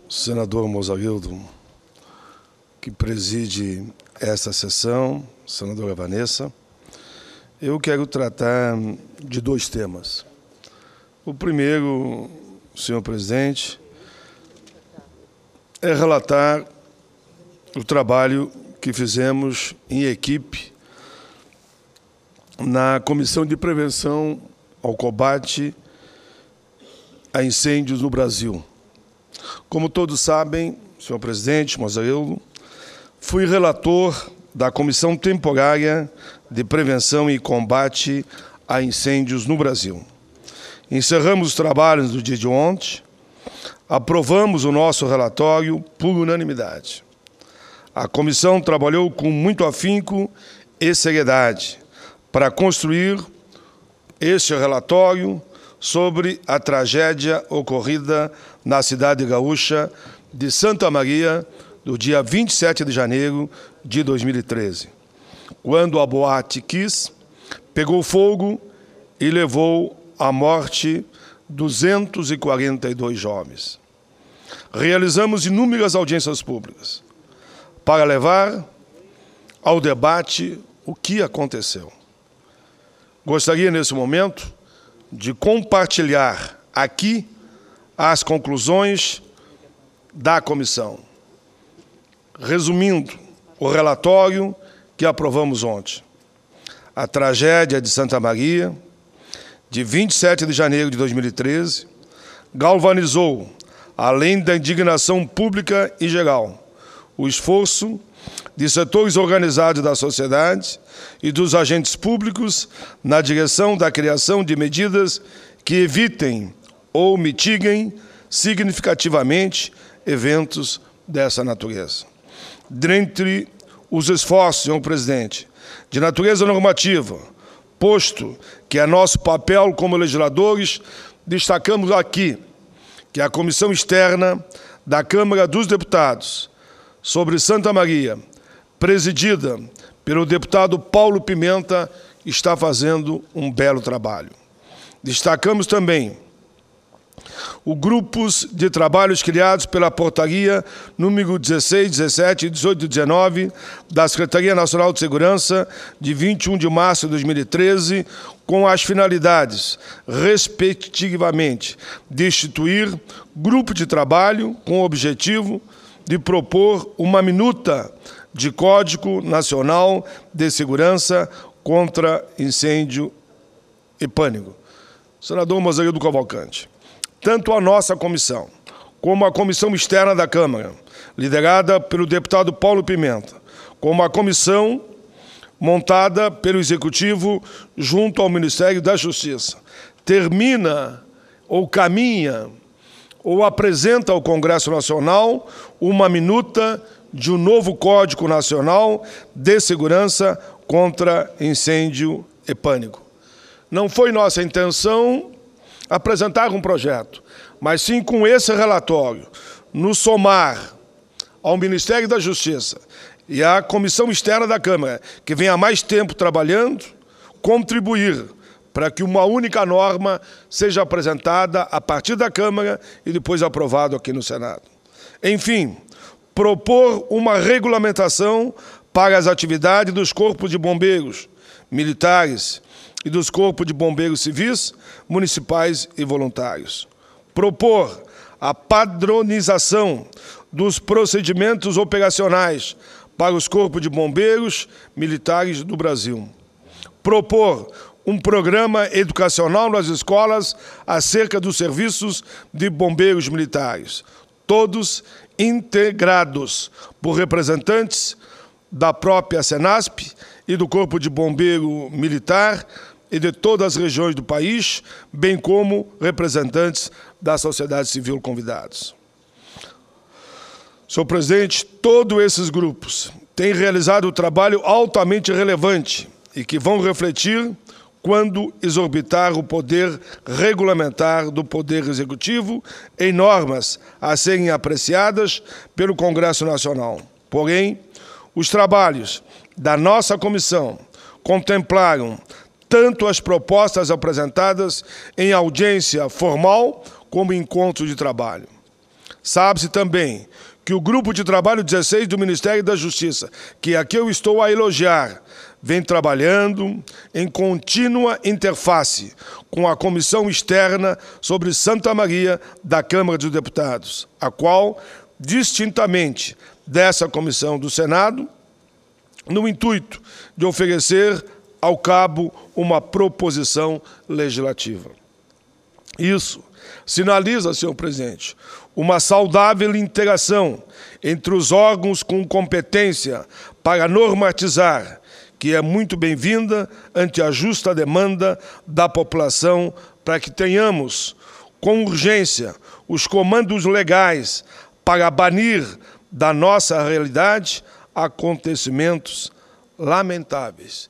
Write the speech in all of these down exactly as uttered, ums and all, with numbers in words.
senador Mozarildo, que preside esta sessão, senadora Vanessa, eu quero tratar de dois temas. O primeiro, senhor presidente, é relatar o trabalho que fizemos em equipe na Comissão de Prevenção ao Combate a Incêndios no Brasil. Como todos sabem, senhor presidente Mozarildo, fui relator da Comissão Temporária de Prevenção e Combate a Incêndios no Brasil. Encerramos os trabalhos do dia de ontem, aprovamos o nosso relatório por unanimidade. A comissão trabalhou com muito afinco e seriedade para construir este relatório sobre a tragédia ocorrida na cidade gaúcha de Santa Maria, no dia vinte e sete de janeiro de dois mil e treze, quando a Boate Kiss pegou fogo e levou à morte duzentos e quarenta e dois jovens. Realizamos inúmeras audiências públicas para levar ao debate o que aconteceu. Gostaria, nesse momento, de compartilhar aqui as conclusões da comissão. Resumindo o relatório que aprovamos ontem. A tragédia de Santa Maria, de vinte e sete de janeiro de dois mil e treze, galvanizou, além da indignação pública e geral, o esforço de setores organizados da sociedade e dos agentes públicos na direção da criação de medidas que evitem ou mitiguem significativamente eventos dessa natureza. Dentre os esforços, senhor presidente, de natureza normativa, posto que é nosso papel como legisladores, destacamos aqui que a Comissão Externa da Câmara dos Deputados sobre Santa Maria, presidida pelo deputado Paulo Pimenta, está fazendo um belo trabalho. Destacamos também os grupos de trabalhos criados pela portaria número dezesseis, dezessete, dezoito e dezenove da Secretaria Nacional de Segurança de vinte e um de março de dois mil e treze, com as finalidades, respectivamente, de instituir grupo de trabalho com o objetivo de propor uma minuta de Código Nacional de Segurança contra Incêndio e Pânico. Senador Mozarildo Cavalcante, tanto a nossa comissão como a Comissão Externa da Câmara, liderada pelo deputado Paulo Pimenta, como a comissão montada pelo Executivo junto ao Ministério da Justiça, termina ou caminha ou apresenta ao Congresso Nacional uma minuta de um novo Código Nacional de Segurança contra Incêndio e Pânico. Não foi nossa intenção apresentar um projeto, mas sim com esse relatório, nos somar ao Ministério da Justiça e à Comissão Externa da Câmara, que vem há mais tempo trabalhando, contribuir para que uma única norma seja apresentada a partir da Câmara e depois aprovado aqui no Senado. Enfim, propor uma regulamentação para as atividades dos corpos de bombeiros militares e dos corpos de bombeiros civis, municipais e voluntários. Propor a padronização dos procedimentos operacionais para os corpos de bombeiros militares do Brasil. Propor um programa educacional nas escolas acerca dos serviços de bombeiros militares, todos integrados por representantes da própria Senasp e do Corpo de Bombeiro Militar e de todas as regiões do país, bem como representantes da sociedade civil convidados. Senhor presidente, todos esses grupos têm realizado um trabalho altamente relevante e que vão refletir quando exorbitar o poder regulamentar do Poder Executivo em normas a serem apreciadas pelo Congresso Nacional. Porém, os trabalhos da nossa comissão contemplaram tanto as propostas apresentadas em audiência formal como em encontro de trabalho. Sabe-se também que o Grupo de Trabalho dezesseis do Ministério da Justiça, que aqui eu estou a elogiar, vem trabalhando em contínua interface com a Comissão Externa sobre Santa Maria da Câmara dos Deputados, a qual, distintamente dessa comissão do Senado, no intuito de oferecer ao cabo uma proposição legislativa. Isso sinaliza, senhor presidente, uma saudável interação entre os órgãos com competência para normatizar, que é muito bem-vinda ante a justa demanda da população para que tenhamos, com urgência, os comandos legais para banir da nossa realidade acontecimentos lamentáveis,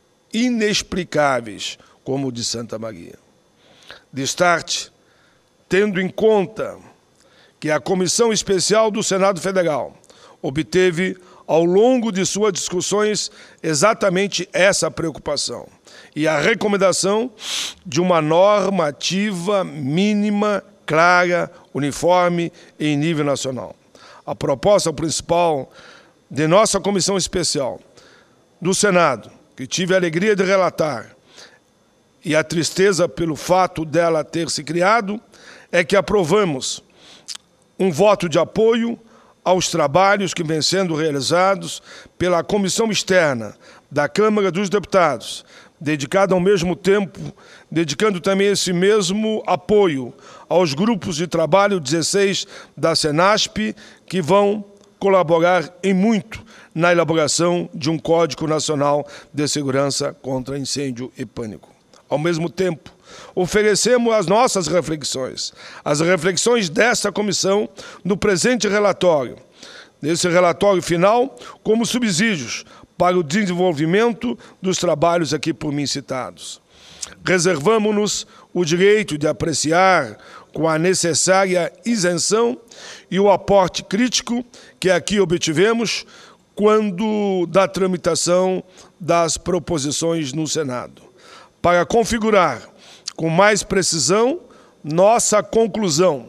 inexplicáveis, como o de Santa Maria. Destarte, tendo em conta que a Comissão Especial do Senado Federal obteve, ao longo de suas discussões, exatamente essa preocupação e a recomendação de uma normativa mínima, clara, uniforme em nível nacional. A proposta principal de nossa Comissão Especial do Senado, que tive a alegria de relatar, e a tristeza pelo fato dela ter se criado, é que aprovamos um voto de apoio aos trabalhos que vêm sendo realizados pela Comissão Externa da Câmara dos Deputados, dedicada ao mesmo tempo, dedicando também esse mesmo apoio aos grupos de trabalho dezesseis da Senasp, que vão colaborar em muito na elaboração de um Código Nacional de Segurança contra Incêndio e Pânico. Ao mesmo tempo, oferecemos as nossas reflexões, as reflexões desta comissão no presente relatório, nesse relatório final, como subsídios para o desenvolvimento dos trabalhos aqui por mim citados. Reservamos-nos o direito de apreciar com a necessária isenção e o aporte crítico que aqui obtivemos quando da tramitação das proposições no Senado, para configurar com mais precisão nossa conclusão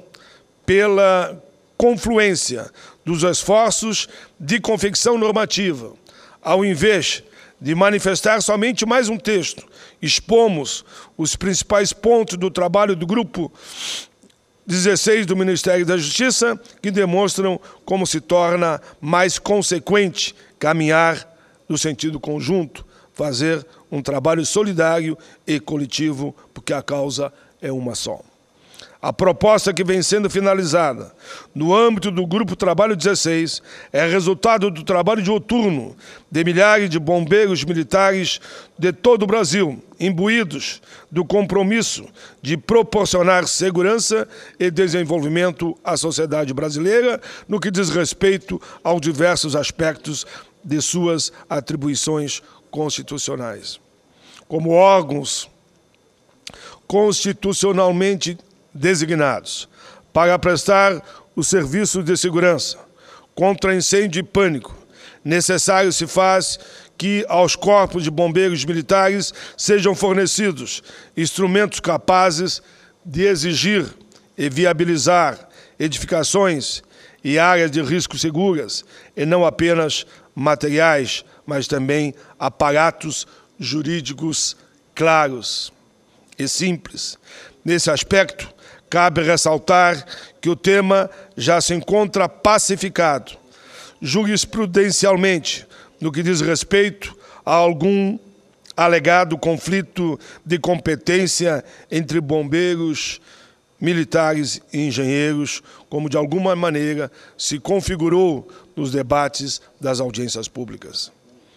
pela confluência dos esforços de confecção normativa. Ao invés de manifestar somente mais um texto, expomos os principais pontos do trabalho do Grupo dezesseis do Ministério da Justiça, que demonstram como se torna mais consequente caminhar no sentido conjunto, fazer um trabalho solidário e coletivo, porque a causa é uma só. A proposta que vem sendo finalizada no âmbito do Grupo Trabalho dezesseis é resultado do trabalho dioturno de milhares de bombeiros militares de todo o Brasil, imbuídos do compromisso de proporcionar segurança e desenvolvimento à sociedade brasileira no que diz respeito aos diversos aspectos de suas atribuições constitucionais. Como órgãos constitucionalmente designados para prestar o serviço de segurança contra incêndio e pânico, necessário se faz que aos corpos de bombeiros militares sejam fornecidos instrumentos capazes de exigir e viabilizar edificações e áreas de risco seguras, e não apenas materiais, mas também aparatos jurídicos claros e simples. Nesse aspecto, cabe ressaltar que o tema já se encontra pacificado jurisprudencialmente no que diz respeito a algum alegado conflito de competência entre bombeiros, militares e engenheiros, como de alguma maneira se configurou nos debates das audiências públicas.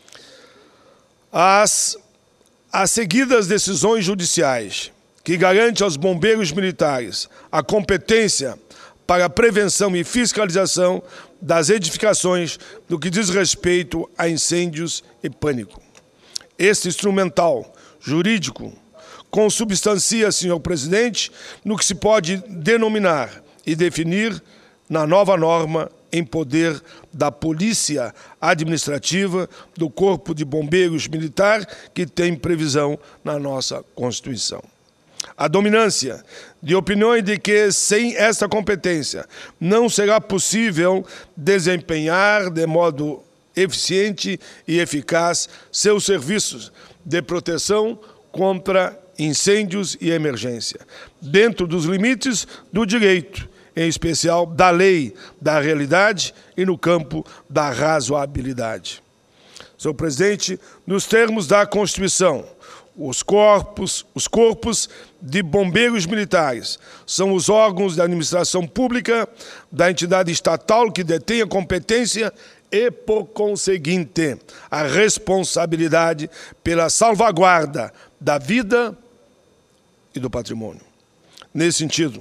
As, as seguidas decisões judiciais que garante aos bombeiros militares a competência para a prevenção e fiscalização das edificações no que diz respeito a incêndios e pânico. Este instrumental jurídico consubstancia, senhor presidente, no que se pode denominar e definir na nova norma em poder da Polícia Administrativa do Corpo de Bombeiros Militar, que tem previsão na nossa Constituição. A dominância de opiniões de que, sem esta competência, não será possível desempenhar de modo eficiente e eficaz seus serviços de proteção contra incêndios e emergência, dentro dos limites do direito, em especial da lei, da realidade e no campo da razoabilidade. Senhor presidente, nos termos da Constituição, os corpos, os corpos de bombeiros militares são os órgãos da administração pública da entidade estatal que detém a competência e, por conseguinte, a responsabilidade pela salvaguarda da vida e do patrimônio. Nesse sentido,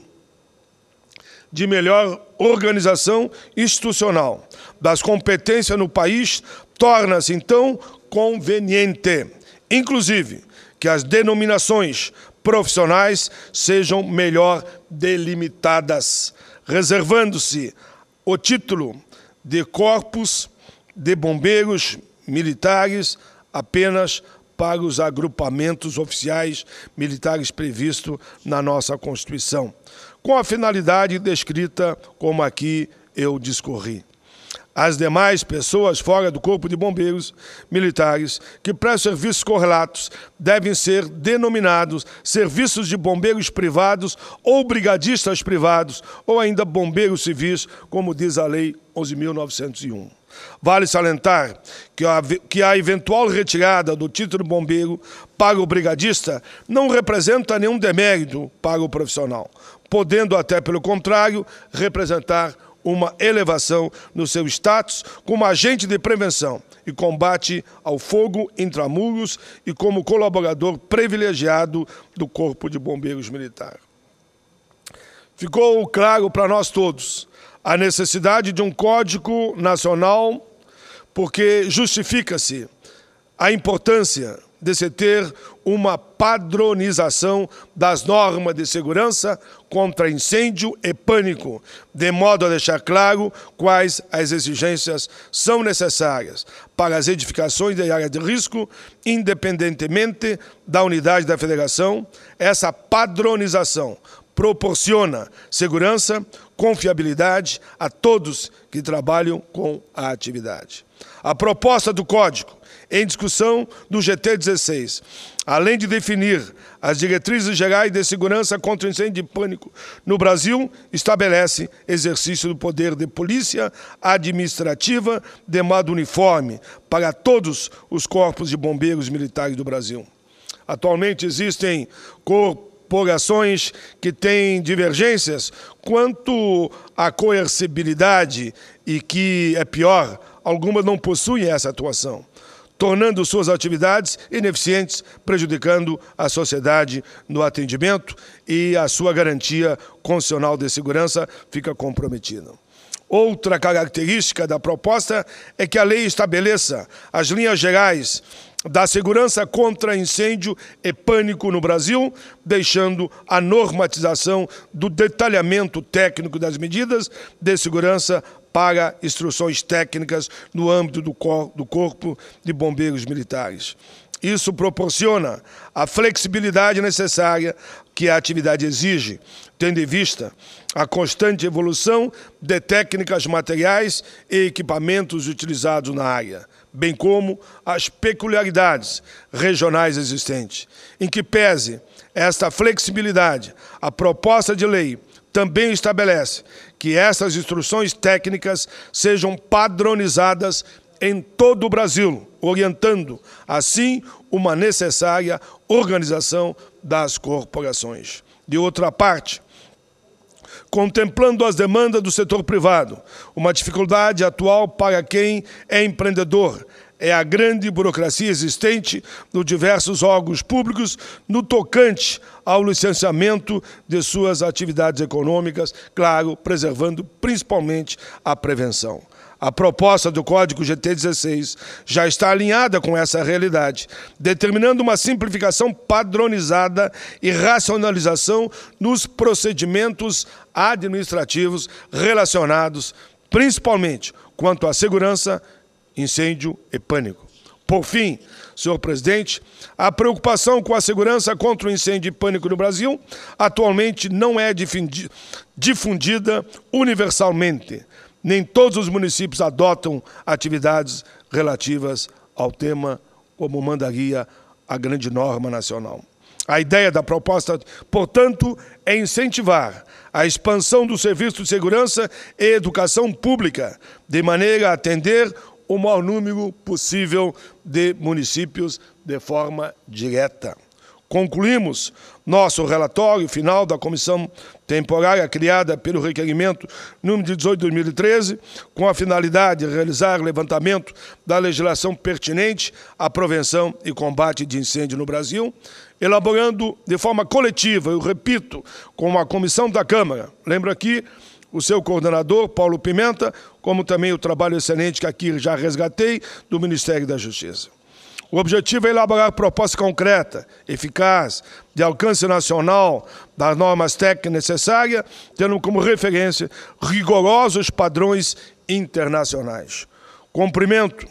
de melhor organização institucional das competências no país, torna-se, então, conveniente, inclusive, que as denominações profissionais sejam melhor delimitadas, reservando-se o título de corpos de bombeiros militares apenas para os agrupamentos oficiais militares previstos na nossa Constituição, com a finalidade descrita como aqui eu discorri. As demais pessoas fora do Corpo de Bombeiros Militares que prestam serviços correlatos devem ser denominados serviços de bombeiros privados ou brigadistas privados ou ainda bombeiros civis, como diz a Lei onze mil novecentos e um. Vale salientar que a, que a eventual retirada do título de bombeiro para o brigadista não representa nenhum demérito para o profissional, podendo até, pelo contrário, representar uma elevação no seu status como agente de prevenção e combate ao fogo intramuros e como colaborador privilegiado do Corpo de Bombeiros Militar. Ficou claro para nós todos a necessidade de um Código Nacional, porque justifica-se a importância de se ter uma padronização das normas de segurança contra incêndio e pânico, de modo a deixar claro quais as exigências são necessárias para as edificações de área de risco, independentemente da unidade da federação. Essa padronização proporciona segurança, confiabilidade a todos que trabalham com a atividade. A proposta do Código em discussão do G T dezesseis, além de definir as diretrizes gerais de segurança contra incêndio e pânico no Brasil, estabelece exercício do poder de polícia administrativa de modo uniforme para todos os corpos de bombeiros militares do Brasil. Atualmente existem corporações que têm divergências quanto à coercibilidade e que, é pior, algumas não possuem essa atuação, tornando suas atividades ineficientes, prejudicando a sociedade no atendimento e a sua garantia constitucional de segurança fica comprometida. Outra característica da proposta é que a lei estabeleça as linhas gerais da segurança contra incêndio e pânico no Brasil, deixando a normatização do detalhamento técnico das medidas de segurança para instruções técnicas no âmbito do, cor do Corpo de Bombeiros Militares. Isso proporciona a flexibilidade necessária que a atividade exige, tendo em vista a constante evolução de técnicas materiais e equipamentos utilizados na área, bem como as peculiaridades regionais existentes. Em que pese esta flexibilidade, a proposta de lei também estabelece que essas instruções técnicas sejam padronizadas em todo o Brasil, orientando, assim, uma necessária organização das corporações. De outra parte, contemplando as demandas do setor privado, uma dificuldade atual para quem é empreendedor é a grande burocracia existente nos diversos órgãos públicos no tocante ao licenciamento de suas atividades econômicas, claro, preservando principalmente a prevenção. A proposta do Código G T dezesseis já está alinhada com essa realidade, determinando uma simplificação padronizada e racionalização nos procedimentos administrativos relacionados, principalmente quanto à segurança, incêndio e pânico. Por fim, senhor presidente, a preocupação com a segurança contra o incêndio e pânico no Brasil atualmente não é difundida universalmente. Nem todos os municípios adotam atividades relativas ao tema, como mandaria a grande norma nacional. A ideia da proposta, portanto, é incentivar a expansão do serviço de segurança e educação pública, de maneira a atender o maior número possível de municípios de forma direta. Concluímos nosso relatório final da comissão temporária criada pelo requerimento número dezoito de dois mil e treze, com a finalidade de realizar levantamento da legislação pertinente à prevenção e combate de incêndio no Brasil, elaborando de forma coletiva, eu repito, com a comissão da Câmara. Lembro aqui o seu coordenador, Paulo Pimenta, como também o trabalho excelente que aqui já resgatei do Ministério da Justiça. O objetivo é elaborar proposta concreta, eficaz, de alcance nacional, das normas técnicas necessárias, tendo como referência rigorosos padrões internacionais. Cumprimento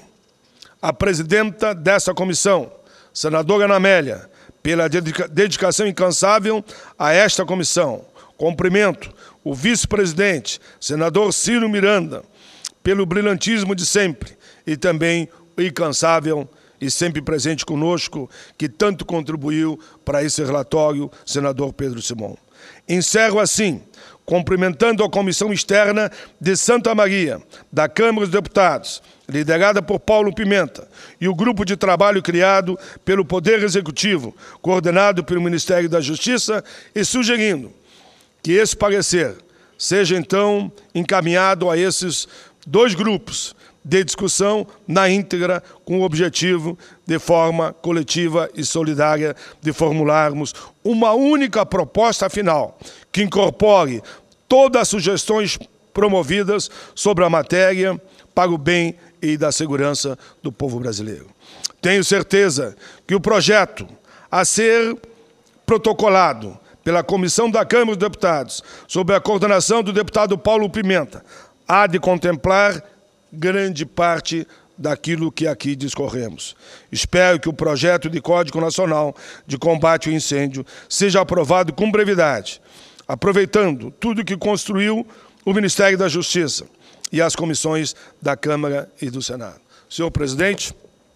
a presidenta dessa comissão, senadora Ana Amélia, pela dedicação incansável a esta comissão. Cumprimento o vice-presidente, senador Ciro Miranda, pelo brilhantismo de sempre e também o incansável e sempre presente conosco, que tanto contribuiu para esse relatório, senador Pedro Simão. Encerro assim, cumprimentando a Comissão Externa de Santa Maria, da Câmara dos Deputados, liderada por Paulo Pimenta, e o grupo de trabalho criado pelo Poder Executivo, coordenado pelo Ministério da Justiça, e sugerindo que esse parecer seja, então, encaminhado a esses dois grupos de discussão na íntegra, com o objetivo, de forma coletiva e solidária, de formularmos uma única proposta final, que incorpore todas as sugestões promovidas sobre a matéria para o bem e da segurança do povo brasileiro. Tenho certeza que o projeto a ser protocolado pela Comissão da Câmara dos Deputados, sob a coordenação do deputado Paulo Pimenta, há de contemplar grande parte daquilo que aqui discorremos. Espero que o projeto de Código Nacional de Combate ao Incêndio seja aprovado com brevidade, aproveitando tudo que construiu o Ministério da Justiça e as comissões da Câmara e do Senado. Senhor presidente,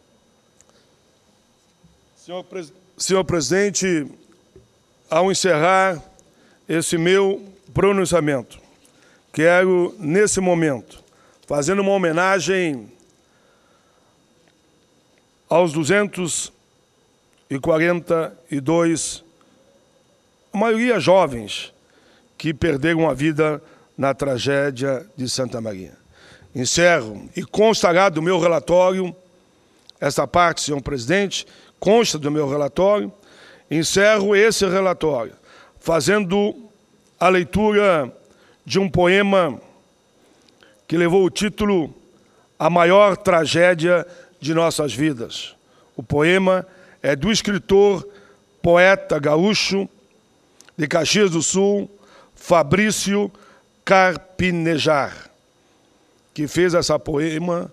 senhor, pres... senhor presidente, ao encerrar esse meu pronunciamento, quero, nesse momento, fazendo uma homenagem aos duzentos e quarenta e dois, a maioria jovens, que perderam a vida na tragédia de Santa Maria. Encerro e constará do meu relatório, essa parte, senhor presidente, consta do meu relatório, encerro esse relatório fazendo a leitura de um poema que levou o título A Maior Tragédia de Nossas Vidas. O poema é do escritor, poeta gaúcho de Caxias do Sul, Fabrício Carpinejar, que fez essa poema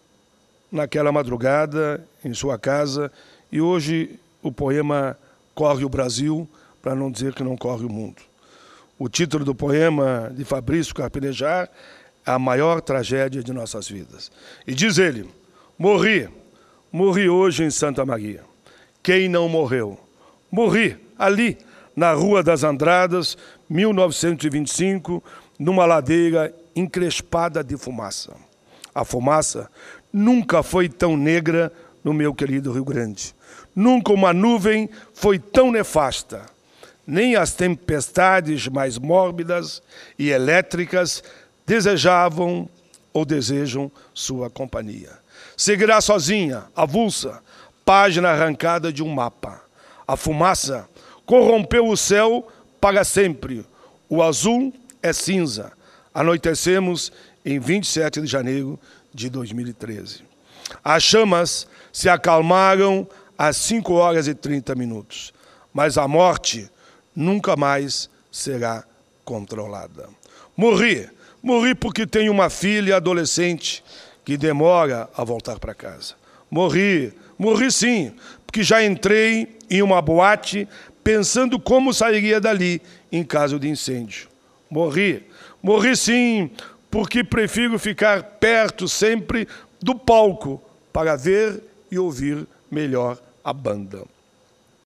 naquela madrugada em sua casa, e hoje o poema corre o Brasil, para não dizer que não corre o mundo. O título do poema de Fabrício Carpinejar é A Maior Tragédia de Nossas Vidas. E diz ele: morri, morri hoje em Santa Maria. Quem não morreu? Morri ali, na Rua das Andradas, mil novecentos e vinte e cinco, numa ladeira encrespada de fumaça. A fumaça nunca foi tão negra no meu querido Rio Grande. Nunca uma nuvem foi tão nefasta. Nem as tempestades mais mórbidas e elétricas desejavam ou desejam sua companhia. Seguirá sozinha, avulsa, página arrancada de um mapa. A fumaça corrompeu o céu para sempre. O azul é cinza. Anoitecemos em vinte e sete de janeiro de dois mil e treze. As chamas se acalmaram às cinco horas e trinta minutos, mas a morte nunca mais será controlada. Morri, morri porque tenho uma filha adolescente que demora a voltar para casa. Morri, morri sim, porque já entrei em uma boate pensando como sairia dali em caso de incêndio. Morri, morri sim, porque prefiro ficar perto sempre do palco para ver e ouvir melhor a banda.